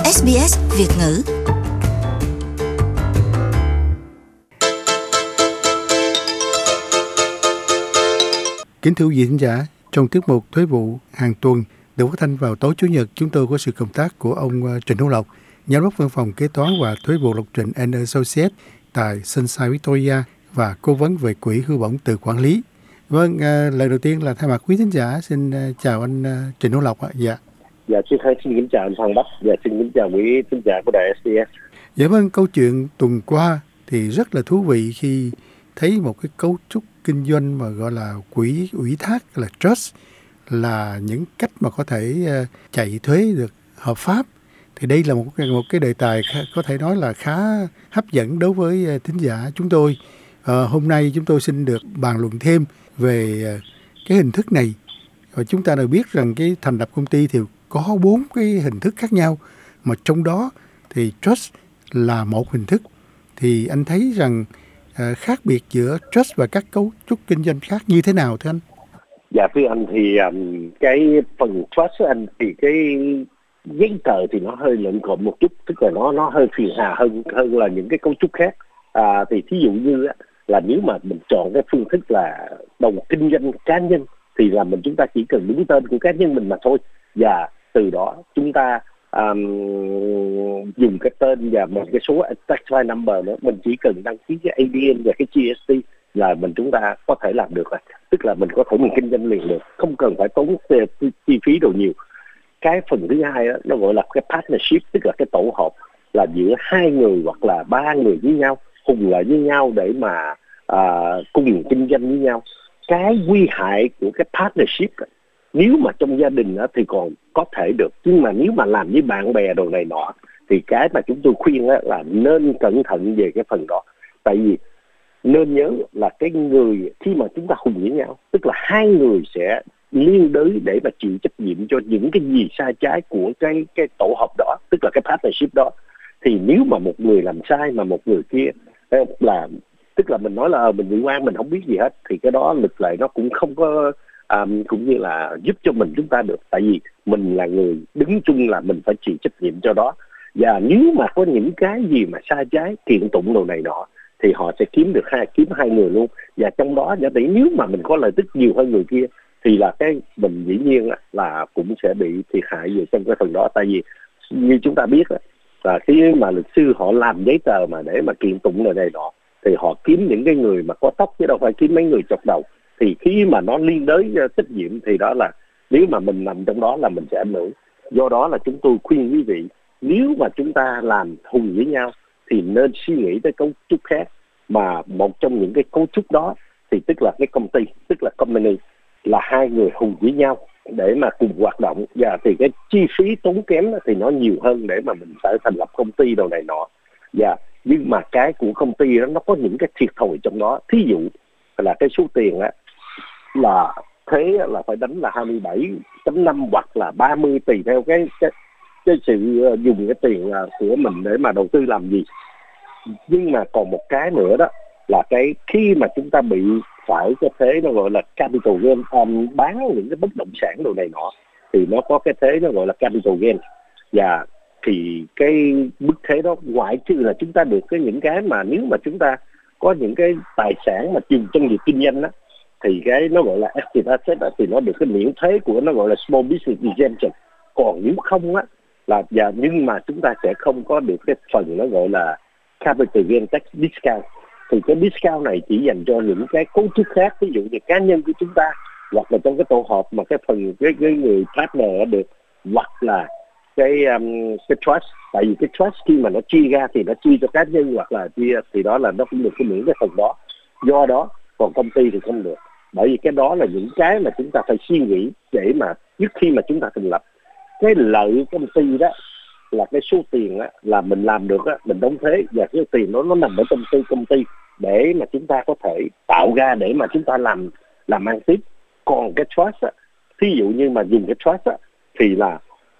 SBS Việt ngữ. Kính thưa quý vị khán giả, trong tiết mục Thuế vụ hàng tuần được phát thanh vào tối Chủ nhật, chúng tôi có sự cộng tác của ông Trịnh Hữu Lộc, giám đốc văn phòng kế toán và thuế vụ Lộc Trịnh & Associates tại Sunshine Victoria và cố vấn về quỹ hưu bổng tự quản lý. Vâng, lời đầu tiên là thay mặt quý khán giả xin chào anh Trịnh Hữu Lộc ạ. Dạ, xin kính chào anh Phan Bắc. Dạ, xin kính chào quý khán giả của đài SBS. Dạ vâng, câu chuyện tuần qua thì rất là thú vị khi thấy một cái cấu trúc kinh doanh mà gọi là quỹ ủy thác, là trust, là những cách mà có thể chạy thuế được hợp pháp. Thì đây là một cái đề tài có thể nói là khá hấp dẫn đối với thính giả chúng tôi. Hôm nay chúng tôi xin được bàn luận thêm về cái hình thức này. Và chúng ta đều biết rằng cái thành lập công ty thì có 4 cái hình thức khác nhau, mà trong đó thì trust là một hình thức. Thì anh thấy rằng khác biệt giữa trust và các cấu trúc kinh doanh khác như thế nào thưa anh? Dạ thưa anh, thì cái phần trust anh thì cái giấy tờ thì nó hơi lộn xộn một chút, tức là nó hơi phiền hà hơn là những cái cấu trúc khác. Thì thí dụ như là nếu mà mình chọn cái phương thức là đầu kinh doanh cá nhân thì là chúng ta chỉ cần đứng tên của cá nhân mình mà thôi, và từ đó chúng ta dùng cái tên và một cái số tax file number nữa, mình chỉ cần đăng ký cái ADN và cái GST là chúng ta có thể làm được rồi. Tức là mình có thể kinh doanh liền được, không cần phải tốn chi phí đồ nhiều. Cái phần thứ hai đó, nó gọi là cái partnership, tức là cái tổ hợp là giữa 2 người hoặc là 3 người với nhau, cùng lại với nhau để mà cùng kinh doanh với nhau. Cái nguy hại của cái partnership nếu mà trong gia đình thì còn có thể được, nhưng mà nếu mà làm với bạn bè đồ này nọ thì cái mà chúng tôi khuyên là nên cẩn thận về cái phần đó. Tại vì nên nhớ là cái người khi mà chúng ta hùng với nhau, tức là 2 người sẽ liên đới để mà chịu trách nhiệm cho những cái gì sai trái của cái tổ hợp đó, tức là cái partnership đó. Thì nếu mà một người làm sai mà một người kia là, tức là mình nói là mình bị oan, mình không biết gì hết, thì cái đó lực lệ nó cũng không có cũng như là giúp cho chúng ta được. Tại vì mình là người đứng chung, là mình phải chịu trách nhiệm cho đó. Và nếu mà có những cái gì mà sai trái, kiện tụng đồ này nọ, thì họ sẽ kiếm hai người luôn. Và trong đó giả tỷ nếu mà mình có lợi tức nhiều hơn người kia thì là cái mình dĩ nhiên là cũng sẽ bị thiệt hại về trong cái phần đó. Tại vì như chúng ta biết là khi mà luật sư họ làm giấy tờ mà để mà kiện tụng lời này nọ, thì họ kiếm những cái người mà có tóc chứ đâu phải kiếm mấy người chọc đầu. Thì khi mà nó liên đới trách nhiệm thì đó là nếu mà mình nằm trong đó là mình sẽ ảnh hưởng. Do đó là chúng tôi khuyên quý vị, nếu mà chúng ta làm hùng với nhau thì nên suy nghĩ tới cấu trúc khác. Mà một trong những cái cấu trúc đó thì tức là cái công ty, tức là company, là 2 người hùng với nhau để mà cùng hoạt động. Và thì cái chi phí tốn kém thì nó nhiều hơn để mà mình phải thành lập công ty đồ này nọ. Và nhưng mà cái của công ty đó nó có những cái thiệt thòi trong đó. Thí dụ là cái số tiền là thuế là phải đánh là 27.5 hoặc là 30, tùy theo cái sự dùng cái tiền của mình để mà đầu tư làm gì. Nhưng mà còn một cái nữa đó là cái khi mà chúng ta bị phải cái thuế nó gọi là capital gain, bán những cái bất động sản đồ này nọ, thì nó có cái thuế nó gọi là capital gain. Và thì cái mức thuế đó ngoại trừ là chúng ta được những cái mà nếu mà chúng ta có những cái tài sản mà dùng trong việc kinh doanh thì cái nó gọi là active asset thì nó được cái miễn thuế của nó gọi là small business exemption. Còn nếu không nhưng mà chúng ta sẽ không có được cái phần nó gọi là capital gain tax discount. Thì cái discount này chỉ dành cho những cái cấu trúc khác, ví dụ như cá nhân của chúng ta, hoặc là trong cái tổ hợp mà cái phần cái người partner được, hoặc là cái trust. Tại vì cái trust khi mà nó chia ra thì nó chia cho cá nhân hoặc là chia, thì đó là nó cũng được cái miễn cái phần đó. Do đó còn công ty thì không được. Bởi vì cái đó là những cái mà chúng ta phải suy nghĩ để mà trước khi mà chúng ta thành lập. Cái lợi công ty đó là cái số tiền là mình làm được mình đóng thuế, và cái tiền đó nó nằm ở trong công ty để mà chúng ta có thể tạo ra để mà chúng ta làm ăn tiếp. Còn cái trust thí dụ như mà dùng cái trust thì là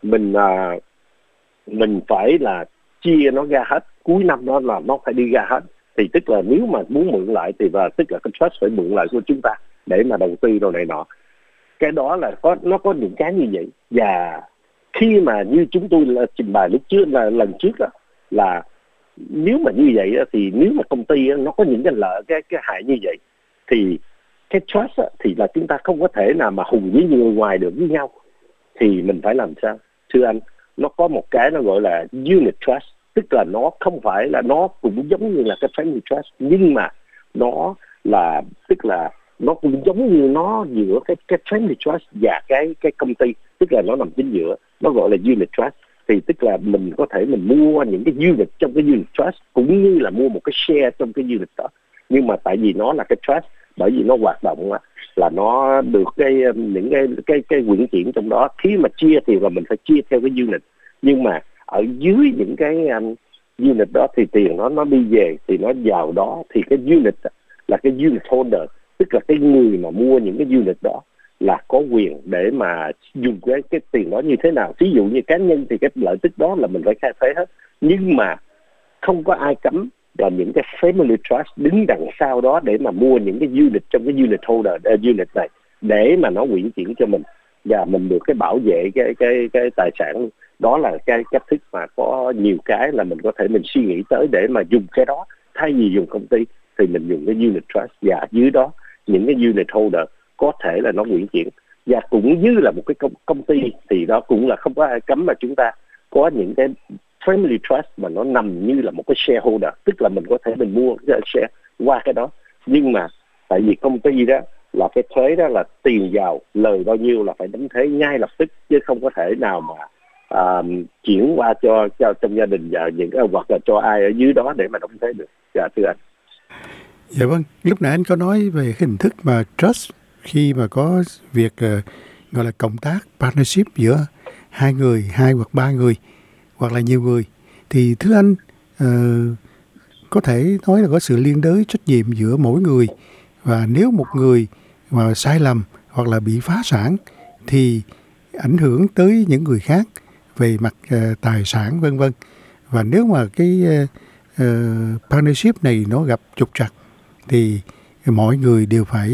mình phải là chia nó ra hết, cuối năm đó là nó phải đi ra hết. Thì tức là nếu mà muốn mượn lại thì tức là cái trust phải mượn lại của chúng ta để mà đầu tư đồ này nọ. Cái đó là nó có những cái như vậy. Và khi mà như chúng tôi là trình bày lúc trước là lần trước đó, là nếu mà như vậy đó, thì nếu mà công ty đó, nó có những cái lợi cái hại như vậy, thì cái trust đó, thì là chúng ta không có thể nào mà hùng với người ngoài được với nhau. Thì mình phải làm sao? Thưa anh, nó có một cái nó gọi là unit trust, tức là nó không phải là, nó cũng giống như là cái family trust, nhưng mà nó là, tức là nó cũng giống như nó giữa cái family trust và cái công ty, tức là nó nằm chính giữa, nó gọi là unit trust. Thì tức là mình có thể mình mua những cái unit trong cái unit trust cũng như là mua một cái share trong cái unit đó, nhưng mà tại vì nó là cái trust, bởi vì nó hoạt động là nó được những cái quyển chuyển trong đó. Khi mà chia thì là mình phải chia theo cái unit, nhưng mà ở dưới những cái unit đó thì tiền nó đi về, thì nó vào đó, thì cái unit là cái unit holder, tức là cái người mà mua những cái unit đó là có quyền để mà dùng cái tiền đó như thế nào. Ví dụ như cá nhân thì cái lợi tức đó là mình phải khai thuế hết, nhưng mà không có ai cấm là những cái family trust đứng đằng sau đó để mà mua những cái unit trong cái unit holder unit này, để mà nó quyển chuyển cho mình và mình được cái bảo vệ cái tài sản. Đó là cái cách thức mà có nhiều cái là mình có thể mình suy nghĩ tới để mà dùng cái đó, thay vì dùng công ty thì mình dùng cái unit trust, và dưới đó những cái unit holder có thể là nó quyển chuyển. Và cũng như là một cái công ty thì đó cũng là không có ai cấm mà chúng ta có những cái family trust mà nó nằm như là một cái shareholder, tức là mình có thể mình mua cái share qua cái đó. Nhưng mà tại vì công ty đó là cái thuế đó là tiền vào lời bao nhiêu là phải đánh thuế ngay lập tức, chứ không có thể nào mà chuyển qua cho trong gia đình và những hoặc là cho ai ở dưới đó để mà đóng thuế được. Dạ thưa anh. Dạ vâng, lúc nãy anh có nói về hình thức mà trust khi mà có việc gọi là cộng tác, partnership giữa hai người, hai hoặc ba người, hoặc là nhiều người. Thì thưa anh, có thể nói là có sự liên đới trách nhiệm giữa mỗi người, và nếu một người mà sai lầm hoặc là bị phá sản thì ảnh hưởng tới những người khác về mặt tài sản vân vân. Và nếu mà cái partnership này nó gặp trục trặc thì mọi người đều phải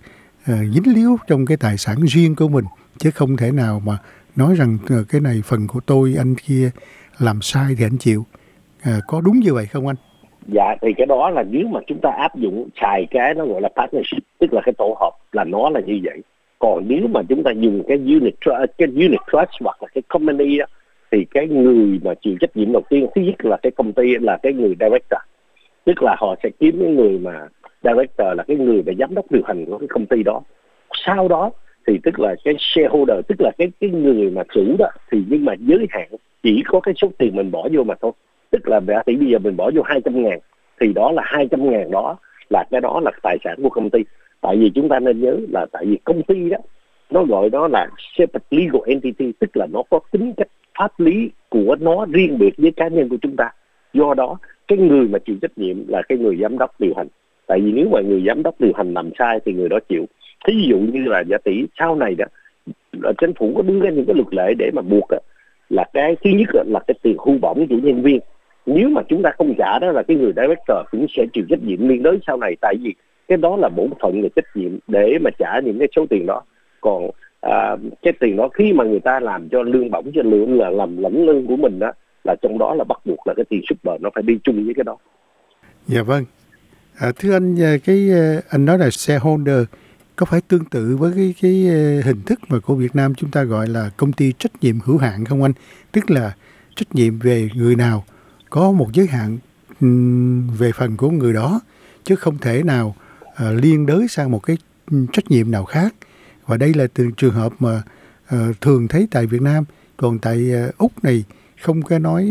dính líu trong cái tài sản riêng của mình, chứ không thể nào mà nói rằng cái này phần của tôi, anh kia làm sai thì anh chịu. Có đúng như vậy không anh? Dạ, thì cái đó là nếu mà chúng ta áp dụng xài cái nó gọi là partnership, tức là cái tổ hợp, là nó là như vậy. Còn nếu mà chúng ta dùng cái unit trust hoặc là cái company đó, thì cái người mà chịu trách nhiệm đầu tiên thứ nhất là cái công ty, là cái người director, tức là họ sẽ kiếm cái người mà director là cái người mà giám đốc điều hành của cái công ty đó. Sau đó thì tức là cái shareholder, tức là cái người mà chủ đó, thì nhưng mà giới hạn chỉ có cái số tiền mình bỏ vô mà thôi. Tức là tỷ bây giờ mình bỏ vô 200.000 thì đó là 200.000 đó là cái đó là tài sản của công ty. Tại vì chúng ta nên nhớ là tại vì công ty đó nó gọi đó là separate legal entity, tức là nó có tính cách pháp lý của nó riêng biệt với cá nhân của chúng ta. Do đó cái người mà chịu trách nhiệm là cái người giám đốc điều hành. Tại vì nếu mà người giám đốc điều hành làm sai thì người đó chịu. Thí dụ như là giả tỷ sau này đó chính phủ có đưa ra những cái luật lệ để mà buộc là cái thứ nhất là cái tiền hưu bổng của nhân viên. Nếu mà chúng ta không trả đó là cái người director cũng sẽ chịu trách nhiệm liên đới sau này, tại vì cái đó là bổn phận và trách nhiệm để mà trả những cái số tiền đó. Còn cái tiền đó khi mà người ta làm cho lương bổng cho lương là làm lãnh lương của mình đó, là trong đó là bắt buộc là cái tiền super nó phải đi chung với cái đó. Dạ vâng. Thưa anh, anh nói là shareholder có phải tương tự với cái hình thức mà của Việt Nam chúng ta gọi là công ty trách nhiệm hữu hạn không anh? Tức là trách nhiệm về người nào có một giới hạn về phần của người đó, chứ không thể nào liên đới sang một cái trách nhiệm nào khác. Và đây là từ trường hợp mà thường thấy tại Việt Nam. Còn tại Úc này không có nói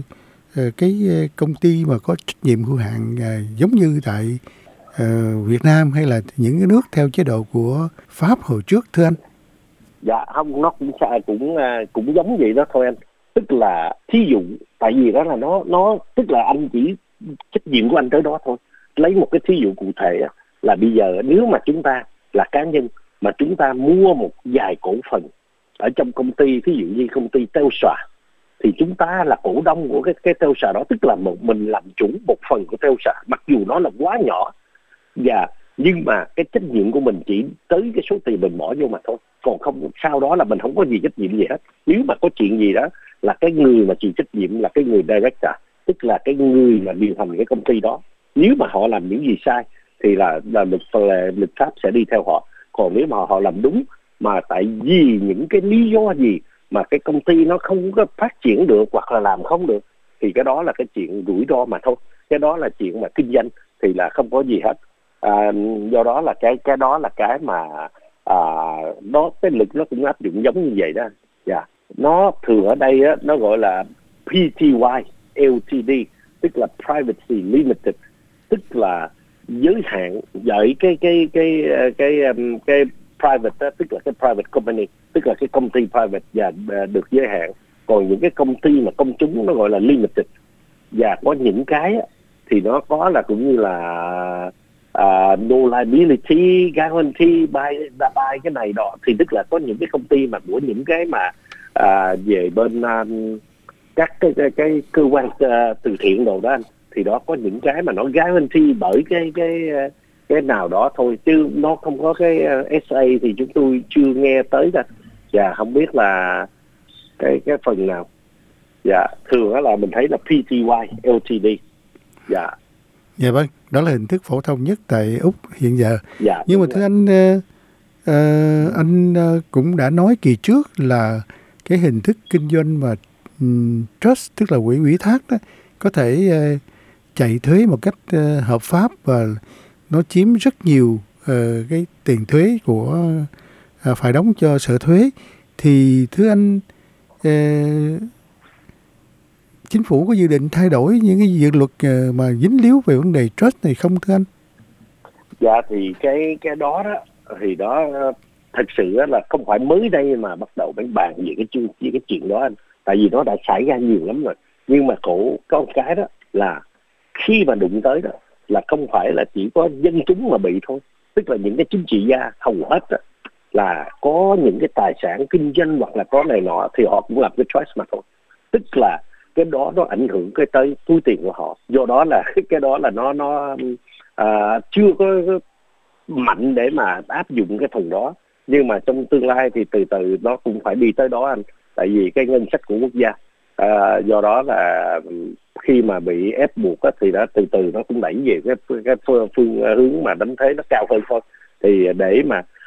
cái công ty mà có trách nhiệm hữu hạn giống như tại Việt Nam hay là những cái nước theo chế độ của Pháp hồi trước, thưa anh? Dạ không, nó cũng giống vậy đó thôi anh. Tức là thí dụ tại vì đó là nó tức là anh chỉ trách nhiệm của anh tới đó thôi. Lấy một cái thí dụ cụ thể là bây giờ nếu mà chúng ta là cá nhân mà chúng ta mua một vài cổ phần ở trong công ty, thí dụ như công ty Telstra, thì chúng ta là cổ đông của cái Telstra đó, tức là mình làm chủ một phần của Telstra, mặc dù nó là quá nhỏ. Và nhưng mà cái trách nhiệm của mình chỉ tới cái số tiền mình bỏ vô mà thôi, còn không sau đó là mình không có gì trách nhiệm gì hết. Nếu mà có chuyện gì đó là cái người mà chịu trách nhiệm là cái người director, tức là cái người mà điều hành cái công ty đó. Nếu mà họ làm những gì sai thì là luật pháp sẽ đi theo họ. Còn nếu mà họ làm đúng, mà tại vì những cái lý do gì mà cái công ty nó không có phát triển được hoặc là làm không được, thì cái đó là cái chuyện rủi ro mà thôi. Cái đó là chuyện mà kinh doanh thì là không có gì hết. Do đó là cái đó là cái mà nó cái luật nó cũng áp dụng giống như vậy đó. Dạ. Nó thường ở đây á, nó gọi là PTY LTD, tức là Privacy Limited, tức là giới hạn với cái private đó, tức là cái private company, tức là cái công ty private và được giới hạn. Còn những cái công ty mà công chúng nó gọi là limited. Và có những cái á, thì nó có là cũng như là no liability guarantee by cái này đó, thì tức là có những cái công ty mà của những cái mà về bên các cái cơ quan từ thiện đồ đó anh, thì đó có những cái mà nó guarantee bởi cái nào đó thôi, chứ nó không có cái SA thì chúng tôi chưa nghe tới đâu. Và không biết là cái phần nào. Dạ, thường đó là mình thấy là PTY LTD. Dạ. Dạ vâng, đó là hình thức phổ thông nhất tại Úc hiện giờ. Dạ. Nhưng mà thưa anh cũng đã nói kỳ trước là cái hình thức kinh doanh mà trust, tức là quỹ ủy thác đó, có thể chạy thuế một cách hợp pháp và nó chiếm rất nhiều cái tiền thuế của phải đóng cho sở thuế. Thì thưa anh, chính phủ có dự định thay đổi những cái dự luật mà dính líu về vấn đề trust này không thưa anh? Dạ thì cái đó đó thì đó thật sự là không phải mới đây mà bắt đầu bàn về cái chuyện đó anh, tại vì nó đã xảy ra nhiều lắm rồi. Nhưng mà có một cái đó là khi mà đụng tới đó là không phải là chỉ có dân chúng mà bị thôi, tức là những cái chính trị gia hầu hết đó, là có những cái tài sản kinh doanh hoặc là có này nọ thì họ cũng làm cái trust mà thôi, tức là cái đó nó ảnh hưởng cái tới túi tiền của họ. Do đó là cái đó là nó chưa có mạnh để mà áp dụng cái phần đó, nhưng mà trong tương lai thì từ từ nó cũng phải đi tới đó anh, tại vì cái ngân sách của quốc gia. Do đó là khi mà bị ép buộc á, thì đã từ từ nó cũng đẩy về cái phương hướng mà đánh thuế nó cao hơn thôi. Thì để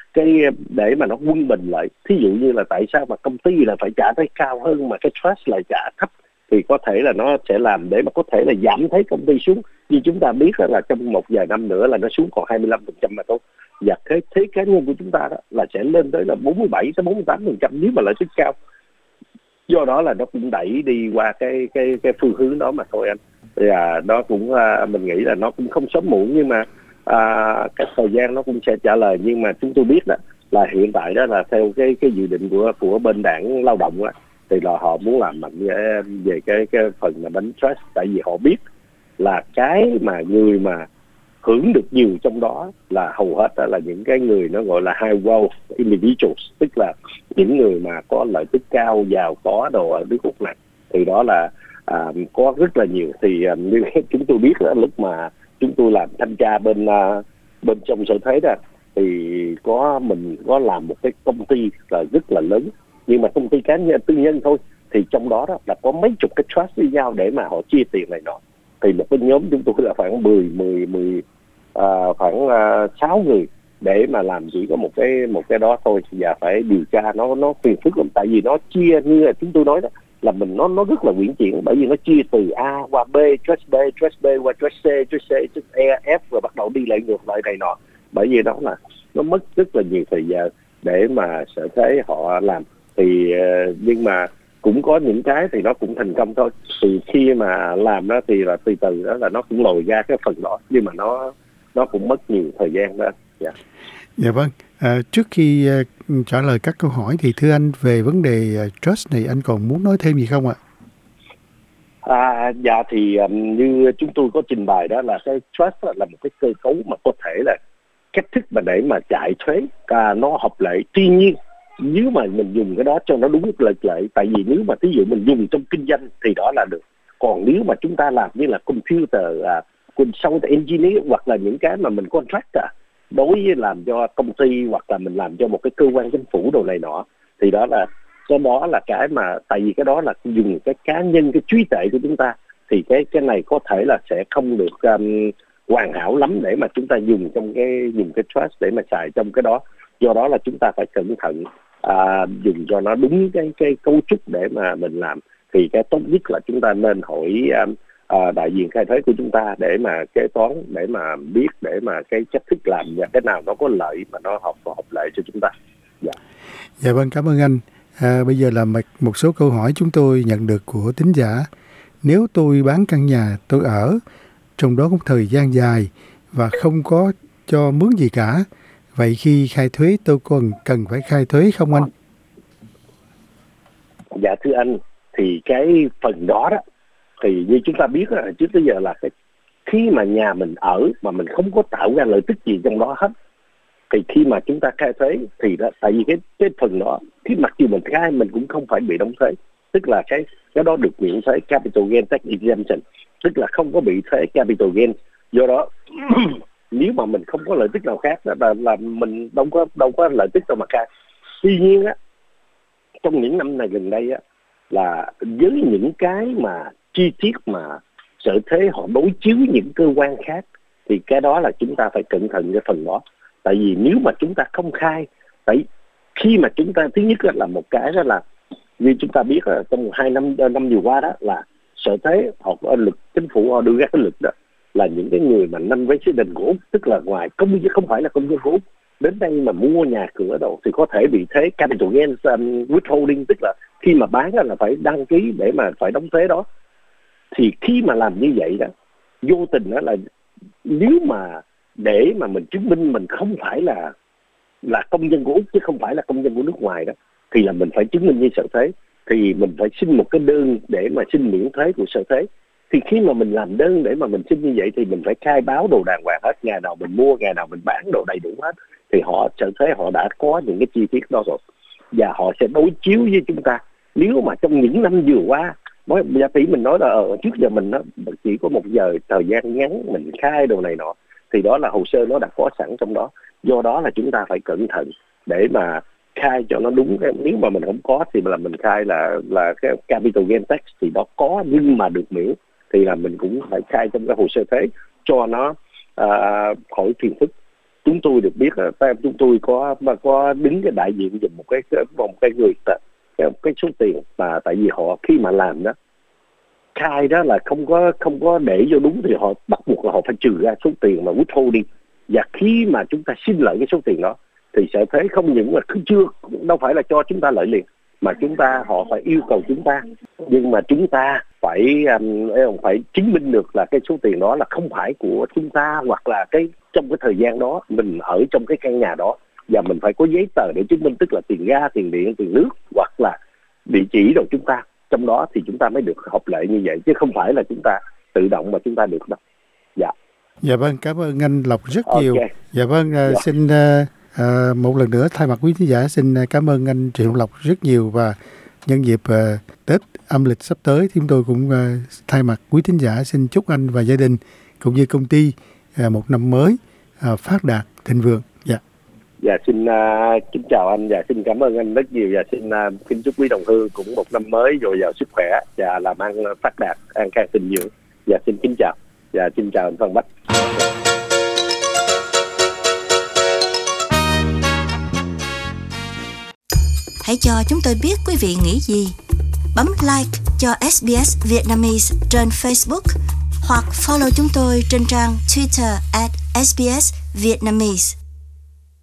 mà nó quân bình lại, thí dụ như là tại sao mà công ty là phải trả thuế cao hơn mà cái trust lại trả thấp, thì có thể là nó sẽ làm để mà có thể là giảm thuế công ty xuống. Như chúng ta biết là trong một vài năm nữa là nó xuống còn 25% mà thôi. Và thuế cá nhân của chúng ta đó là sẽ lên tới là 47-48% nếu mà lãi suất cao. Do đó là nó cũng đẩy đi qua cái phương hướng đó mà thôi anh. Thì nó cũng mình nghĩ là nó cũng không sớm muộn, nhưng mà cái thời gian nó cũng sẽ trả lời. Nhưng mà chúng tôi biết đó là hiện tại đó là theo cái dự định của bên đảng lao động á, thì là họ muốn làm mạnh về cái phần mà đánh trust, tại vì họ biết là cái mà người mà hưởng được nhiều trong đó là hầu hết là những cái người nó gọi là high wealth individuals, tức là những người mà có lợi tức cao, giàu có đồ ở nước Úc này, thì đó là có rất là nhiều. Thì như chúng tôi biết là lúc mà chúng tôi làm thanh tra bên trong sở thuế đó, thì mình có làm một cái công ty là rất là lớn, nhưng mà công ty cá nhân tư nhân thôi, thì trong đó là có mấy chục cái trust với nhau để mà họ chia tiền này nọ. Thì một cái nhóm chúng tôi là khoảng 6 người để mà làm chỉ có một cái đó thôi, và phải điều tra nó phiền phức lắm, tại vì nó chia như là chúng tôi nói đó là nó rất là uyển chuyển, bởi vì nó chia từ A qua B, trust B qua trust C, trust E, F, rồi bắt đầu đi lại ngược lại này nọ. Bởi vì đó là nó mất rất là nhiều thời gian để mà sở thuế họ làm. Thì nhưng mà cũng có những cái thì nó cũng thành công thôi. Thì khi mà làm đó thì là từ từ đó là nó cũng lồi ra cái phần đó, nhưng mà nó cũng mất nhiều thời gian đó. Dạ vâng. Trước khi trả lời các câu hỏi thì thưa anh, về vấn đề trust này anh còn muốn nói thêm gì không ạ? Dạ thì như chúng tôi có trình bày đó là cái trust là một cái cơ cấu mà có thể là cách thức mà để mà chạy thuế nó hợp lệ. Tuy nhiên nếu mà mình dùng cái đó cho nó đúng luật lệ, tại vì nếu mà ví dụ mình dùng trong kinh doanh thì đó là được. Còn nếu mà chúng ta làm như là computer, consultant engineer hoặc là những cái mà mình contractor, đối với làm cho công ty hoặc là mình làm cho một cái cơ quan chính phủ đồ này nọ, thì đó là cái mà tại vì cái đó là dùng cái cá nhân, cái trí tuệ của chúng ta, thì cái này có thể là sẽ không được hoàn hảo lắm để mà chúng ta dùng cái trust để mà xài trong cái đó. Do đó là chúng ta phải cẩn thận dùng cho nó đúng cái cấu trúc để mà mình làm. Thì cái tốt nhất là chúng ta nên hỏi đại diện khai thuế của chúng ta để mà kế toán, để mà biết để mà cái cách thức làm và cái nào nó có lợi mà nó hợp lợi cho chúng ta. Dạ vâng, cảm ơn anh. Bây giờ là một số câu hỏi chúng tôi nhận được của thính giả. Nếu tôi bán căn nhà tôi ở trong đó một thời gian dài và không có cho mướn gì cả, vậy khi khai thuế tôi còn cần phải khai thuế không anh? Dạ thưa anh, thì cái phần đó thì như chúng ta biết trước tới giờ là khi mà nhà mình ở mà mình không có tạo ra lợi tức gì trong đó hết, thì khi mà chúng ta khai thuế thì tại vì cái phần đó, khi mặc dù mình khai mình cũng không phải bị đóng thuế, tức là cái đó được miễn thuế capital gain tax exemption, tức là không có bị thuế capital gain. Do đó nếu mà mình không có lợi tức nào khác là mình đâu có lợi tức đâu mà khai. Tuy nhiên trong những năm này gần đây là với những cái mà chi tiết mà sở thuế họ đối chiếu những cơ quan khác, thì cái đó là chúng ta phải cẩn thận cái phần đó. Tại vì nếu mà chúng ta không khai, tại khi mà chúng ta thứ nhất là một cái đó là như chúng ta biết là trong 2 năm vừa qua đó là sở thuế họ có luật, chính phủ họ đưa ra cái luật đó là những cái người mà non-resident của Úc, tức là ngoài không phải là công dân của Úc, đến đây mà mua nhà cửa đâu thì có thể bị thuế capital gain withholding, tức là khi mà bán là phải đăng ký để mà phải đóng thuế đó. Thì khi mà làm như vậy đó, vô tình đó là nếu mà để mà mình chứng minh mình không phải là công dân của Úc chứ không phải là công dân của nước ngoài đó, thì là mình phải chứng minh với sở thuế, thì mình phải xin một cái đơn để mà xin miễn thuế của sở thuế. Thì khi mà mình làm đơn để mà mình xin như vậy thì mình phải khai báo đồ đàng hoàng hết, ngày nào mình mua, ngày nào mình bán đồ đầy đủ hết. Thì sở thuế họ đã có những cái chi tiết đó rồi, và họ sẽ đối chiếu với chúng ta. Nếu mà trong những năm vừa qua, giá tỷ mình nói là trước giờ mình chỉ có một giờ thời gian ngắn mình khai đồ này nọ, thì đó là hồ sơ nó đã có sẵn trong đó. Do đó là chúng ta phải cẩn thận để mà khai cho nó đúng. Nếu mà mình không có thì là mình khai là cái capital gain tax thì nó có nhưng mà được miễn, thì là mình cũng phải khai trong cái hồ sơ thuế cho nó khỏi phiền phức. Chúng tôi được biết là chúng tôi có đứng cái đại diện giùm một cái người cái số tiền mà tại vì họ khi mà làm đó khai đó là không có để vô đúng, thì họ bắt buộc là họ phải trừ ra số tiền mà withholding. Và khi mà chúng ta xin lại cái số tiền đó thì sở thuế không những là đâu phải là cho chúng ta lợi liền, mà họ phải yêu cầu chúng ta, nhưng mà chúng ta phải chứng minh được là cái số tiền đó là không phải của chúng ta, hoặc là trong cái thời gian đó mình ở trong cái căn nhà đó, và mình phải có giấy tờ để chứng minh, tức là tiền ga, tiền điện, tiền nước hoặc là địa chỉ của chúng ta trong đó, thì chúng ta mới được hợp lệ như vậy, chứ không phải là chúng ta tự động mà chúng ta được đâu. Dạ vâng, cảm ơn anh Lộc rất nhiều. Dạ vâng, xin một lần nữa thay mặt quý khán giả xin cảm ơn anh Triệu Lộc rất nhiều, và nhân dịp Tết âm lịch sắp tới, chúng tôi cũng thay mặt quý khán giả xin chúc anh và gia đình cũng như công ty một năm mới phát đạt thịnh vượng. Dạ xin kính chào anh, và xin cảm ơn anh rất nhiều, và xin chúc quý đồng hương cũng một năm mới dồi dào sức khỏe và làm ăn phát đạt, an khang thịnh vượng. Dạ xin kính chào, và xin chào anh Phan Bách. Hãy cho chúng tôi biết quý vị nghĩ gì. Bấm like cho SBS Vietnamese trên Facebook hoặc follow chúng tôi trên trang Twitter @SBS Vietnamese.